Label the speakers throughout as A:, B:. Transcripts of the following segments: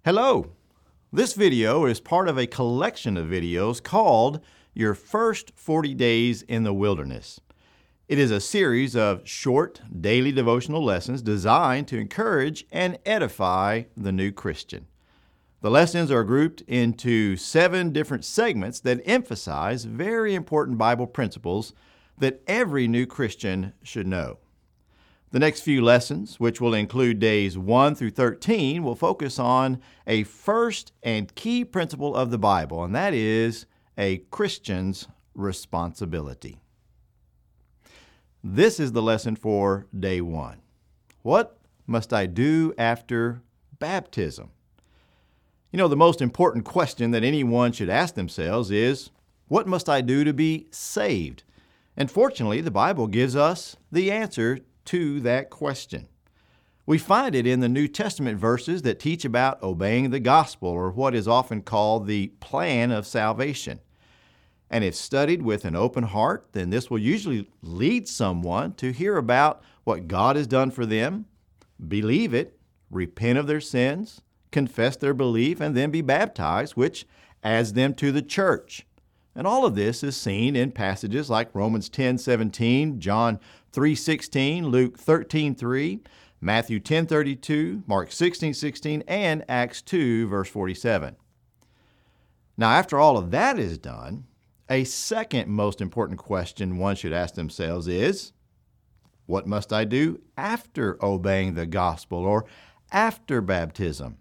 A: Hello! This video is part of a collection of videos called Your First 40 Days in the Wilderness. It is a series of short daily devotional lessons designed to encourage and edify the new Christian. The lessons are grouped into 7 different segments that emphasize very important Bible principles that every new Christian should know. The next few lessons, which will include days 1 through 13, will focus on a first and key principle of the Bible, and that is a Christian's responsibility. This is the lesson for day 1. What must I do after baptism? You know, the most important question that anyone should ask themselves is, what must I do to be saved? And fortunately, the Bible gives us the answer to that question. We find it in the New Testament verses that teach about obeying the gospel, or what is often called the plan of salvation. And if studied with an open heart, then this will usually lead someone to hear about what God has done for them, believe it, repent of their sins, confess their belief, and then be baptized, which adds them to the church. And all of this is seen in passages like Romans 10:17, John 3:16, Luke 13:3, Matthew 10:32, Mark 16:16, and Acts 2, verse 47. Now, after all of that is done, a second most important question one should ask themselves is, what must I do after obeying the gospel, or after baptism?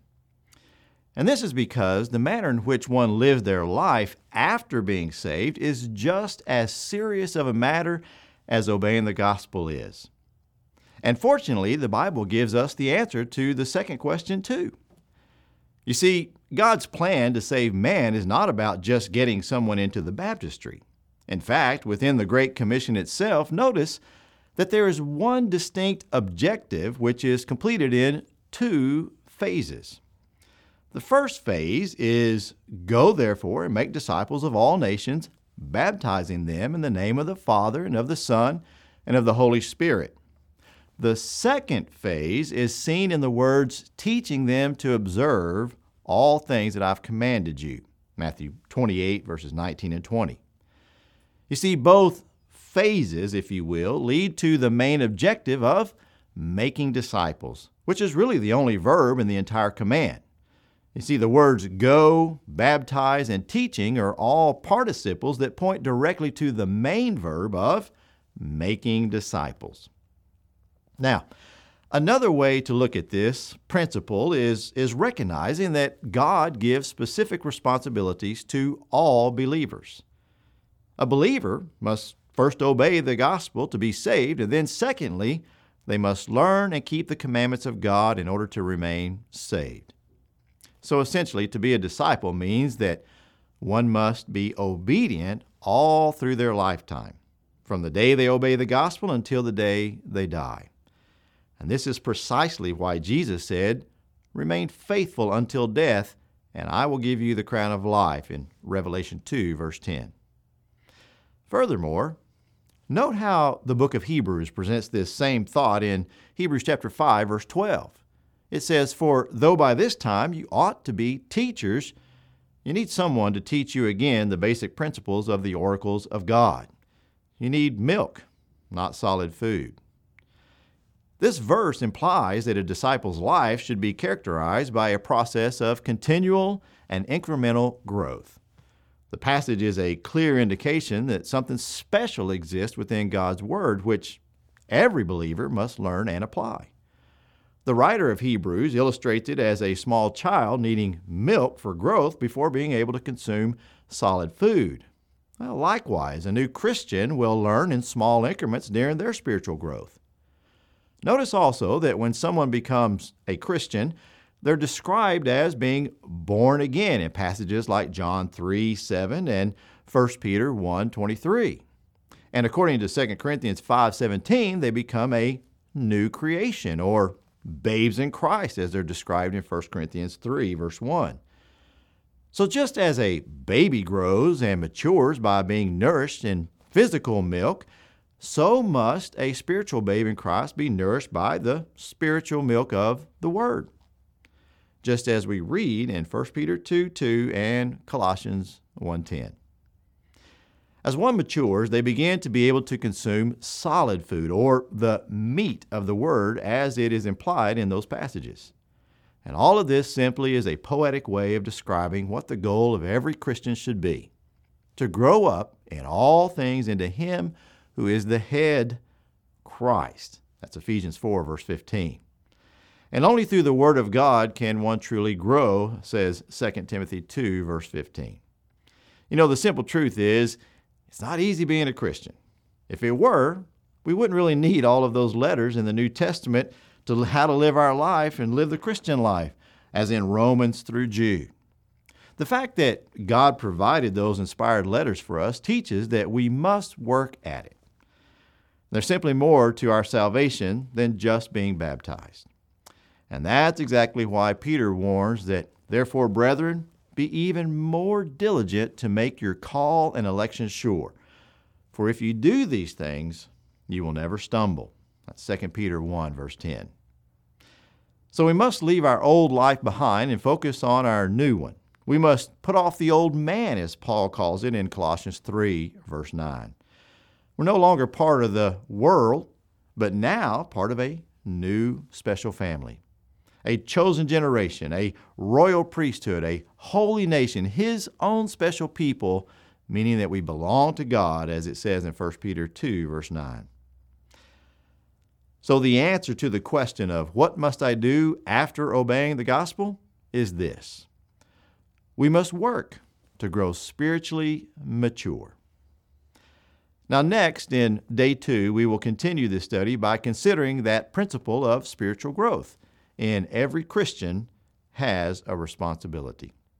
A: And this is because the manner in which one lives their life after being saved is just as serious of a matter as obeying the gospel is. And fortunately, the Bible gives us the answer to the second question too. You see, God's plan to save man is not about just getting someone into the baptistry. In fact, within the Great Commission itself, notice that there is one distinct objective which is completed in 2 phases. The first phase is, go therefore and make disciples of all nations, baptizing them in the name of the Father and of the Son and of the Holy Spirit. The second phase is seen in the words, teaching them to observe all things that I've commanded you. Matthew 28, verses 19 and 20. You see, both phases, if you will, lead to the main objective of making disciples, which is really the only verb in the entire command. You see, the words go, baptize, and teaching are all participles that point directly to the main verb of making disciples. Now, another way to look at this principle is recognizing that God gives specific responsibilities to all believers. A believer must first obey the gospel to be saved, and then secondly, they must learn and keep the commandments of God in order to remain saved. So essentially, to be a disciple means that one must be obedient all through their lifetime, from the day they obey the gospel until the day they die. And this is precisely why Jesus said, remain faithful until death, and I will give you the crown of life in Revelation 2, verse 10. Furthermore, note how the book of Hebrews presents this same thought in Hebrews chapter 5, verse 12. It says, for though by this time you ought to be teachers, you need someone to teach you again the basic principles of the oracles of God. You need milk, not solid food. This verse implies that a disciple's life should be characterized by a process of continual and incremental growth. The passage is a clear indication that something special exists within God's Word, which every believer must learn and apply. The writer of Hebrews illustrates it as a small child needing milk for growth before being able to consume solid food. Well, likewise, a new Christian will learn in small increments during their spiritual growth. Notice also that when someone becomes a Christian, they're described as being born again in passages like John 3:7 and 1 Peter 1:23. And according to 2 Corinthians 5:17, they become a new creation, or babes in Christ, as they're described in 1 Corinthians 3, verse 1. So just as a baby grows and matures by being nourished in physical milk, so must a spiritual babe in Christ be nourished by the spiritual milk of the Word. just as we read in 1 Peter 2:2 and Colossians 1:10. As one matures, they begin to be able to consume solid food, or the meat of the Word as it is implied in those passages. And all of this simply is a poetic way of describing what the goal of every Christian should be: to grow up in all things into Him who is the head, Christ. That's Ephesians 4, verse 15. And only through the Word of God can one truly grow, says 2 Timothy 2, verse 15. The simple truth is, it's not easy being a Christian. If it were, we wouldn't really need all of those letters in the New Testament to how to live our life and live the Christian life, as in Romans through Jude. The fact that God provided those inspired letters for us teaches that we must work at it. There's simply more to our salvation than just being baptized. And that's exactly why Peter warns that, therefore, brethren, be even more diligent to make your call and election sure. For if you do these things, you will never stumble. That's 2 Peter 1, verse 10. So we must leave our old life behind and focus on our new one. We must put off the old man, as Paul calls it in Colossians 3, verse 9. We're no longer part of the world, but now part of a new special family, a chosen generation, a royal priesthood, a holy nation, His own special people, meaning that we belong to God, as it says in 1 Peter 2, verse 9. So the answer to the question of what must I do after obeying the gospel is this: we must work to grow spiritually mature. Now next, in day 2, we will continue this study by considering that principle of spiritual growth. And every Christian has a responsibility.